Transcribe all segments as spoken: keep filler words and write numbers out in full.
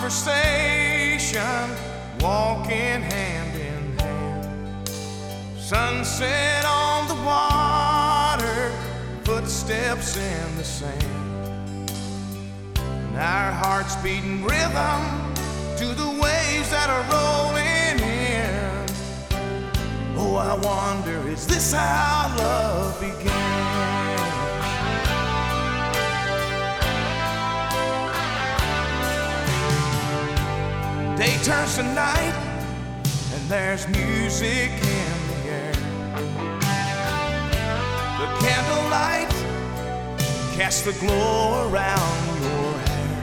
conversation, walking hand in hand. Sunset on the water, footsteps in the sand. And our hearts beating rhythm to the waves that are rolling in. Oh, I wonder, is this how love began? Day turns to night, and there's music in the air. The candlelight casts the glow around your hair.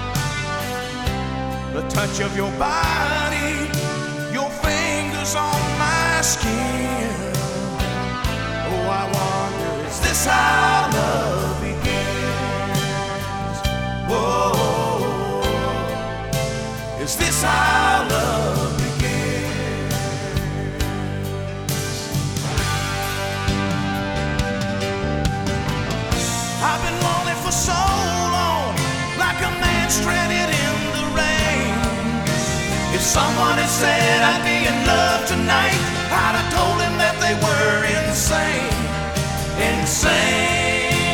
The touch of your body, your fingers on my skin. Oh, I wonder, is this how love begins? Whoa. Is this how love begins? I've been lonely for so long, like a man stranded in the rain. If someone had said I'd be in love tonight, I'd have told him that they were insane. Insane.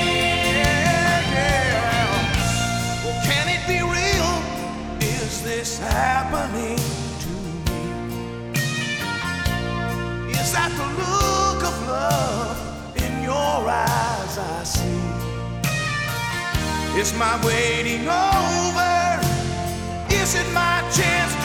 Is happening to me? Is that the look of love in your eyes I see? Is my waiting over? Is it my chance